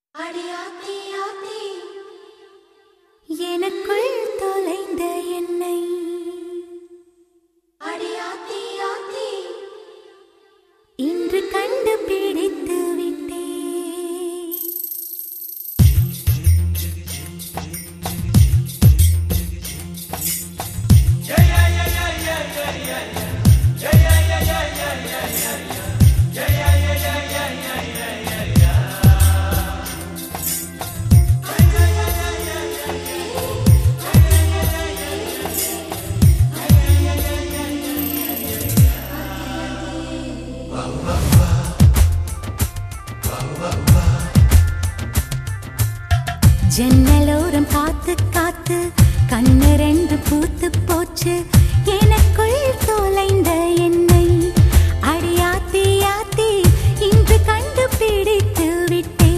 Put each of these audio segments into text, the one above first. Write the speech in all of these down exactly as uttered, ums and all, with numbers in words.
அடியாத்தி ஆத்தி எனக்குள் தொலைந்த என்னை அடியாத்தி ஆத்தி இன்று கண்டுபிடித்து விட்டே. ஜன்னலோரம் காத்து காத்து கண்ணு ரெண்டு பூத்து போச்சு எனக்குள் தொலைந்த என்னை அடியாத்தி ஆத்தி இன்று கண்டுபிடித்து விட்டே.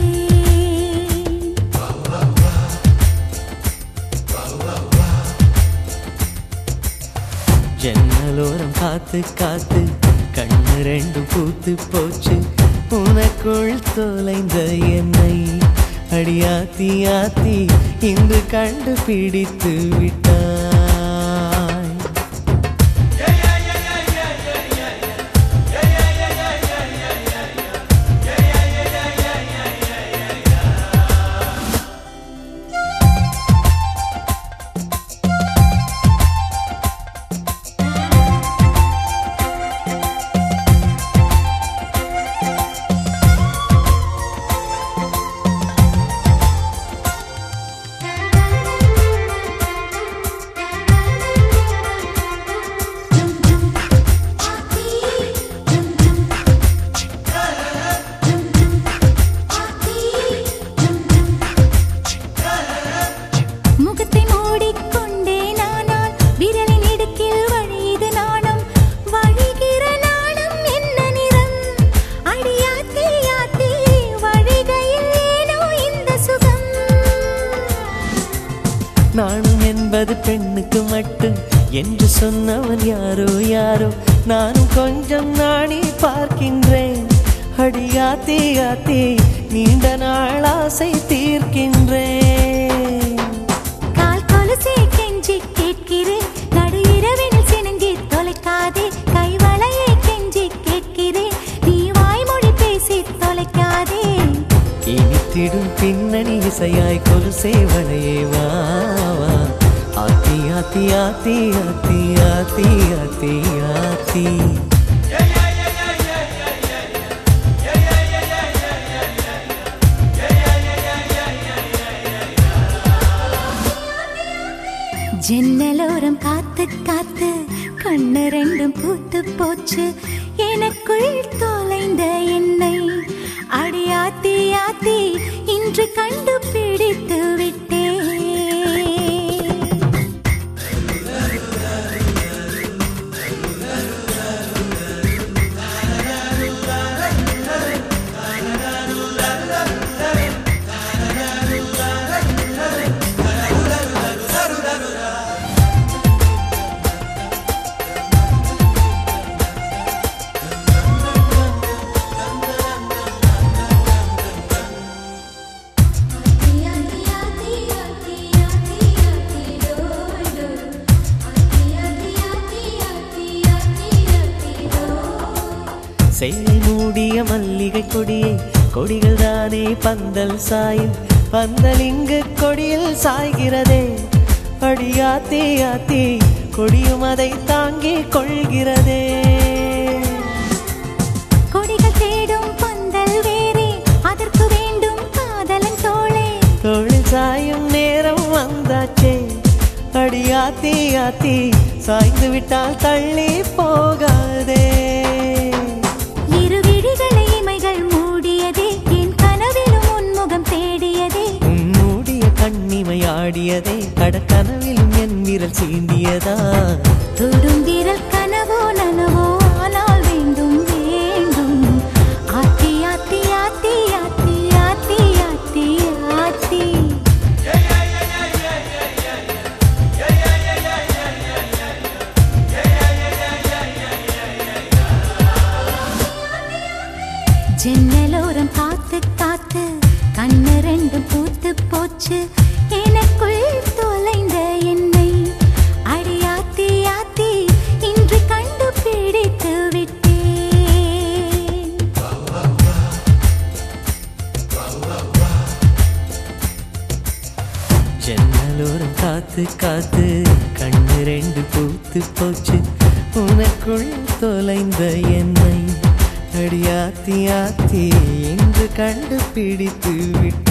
ஜன்னலோரம் காத்து காத்து கண்ணு ரெண்டு பூத்து போச்சு உனக்குள் தொலைந்த என்னை அடியாத்தி ஆத்தி இன்று கண்டுபிடித்து விட்டாய். நானும் என்பது பெண்ணுக்கு மட்டும் என்று சொன்னவன் யாரோ யாரோ நானும் கொஞ்சம் நாணி பார்க்கின்றேன். அடியாத்தி ஆத்தி நீண்ட நாள் ஆசை தீர்க்கின்றேன். கால் கொலுசை கெஞ்சி கேட்கிறேன் நடு இரவினில் சினங்கி தொலைக்காதே கைவளையை கெஞ்சி கேட்கிறேன் நீ வாய்மொழி பேசி தொலைக்காதே. இனித்திடும் பின்னணி இசையாய் கொலுசை வளையே வா ஆத்தி ஆத்தி ஆத்தி ஆத்தி ஆத்தி ஆத்தி ஆத்தி. ஜன்னலோரம் காத்து காத்து கண்ணு ரெண்டும் பூத்து போச்சு எனக்குள் தொலைந்த என்னை அடியாத்தி ஆத்தி இன்று கண்டுபிடித்து விட்டே. சேலை மூடிய மல்லிகை கொடியை கொடிகள் தானே பந்தல் சாயும் பந்தல் இங்கு கொடியில் சாய்கிறதே. அடியாத்தி ஆத்தி கொடியும் அதை தாங்கிக் கொள்கிறதே. கொடிகள் தேடும் பந்தல் வேறே அதற்கு வேண்டும் காதலன் தோளே. தோளில் சாயும் நேரம் வந்தாச்சே. அடியாத்தி ஆத்தி சாய்ந்து விட்டால் தள்ளி போகாதே. இருவிழிகளை இமைகள் மூடியதே என் கனவிலும் உன்முகம் தேடியதே. மூடிய கண்ணிமை ஆடியதே கடற்கனவிலும் என் விரல் சீண்டியதா. தொடும் விரல் கனவோ நனவோ ஆனால் வேண்டும் வேண்டும் ஆத்தி ஆத்தி ஆத்தி ஆத்தி ஆத்தி ஆத்தி ஆத்தி. ஜன்னலோரம் காத்து காத்து கண்ணு போச்சு எனக்குள் தொலைந்த என்னை அடியாத்தி ஆத்தி இன்று கண்டுபிடித்து விட்டேன். ஜன்னலோரம் காத்து காத்து கண்ணு ரெண்டு பூத்து போச்சு உனக்குள் தொலைந்த என்னை அடியாத்தி ஆத்தி இன்று கண்டுபிடித்து விட்டு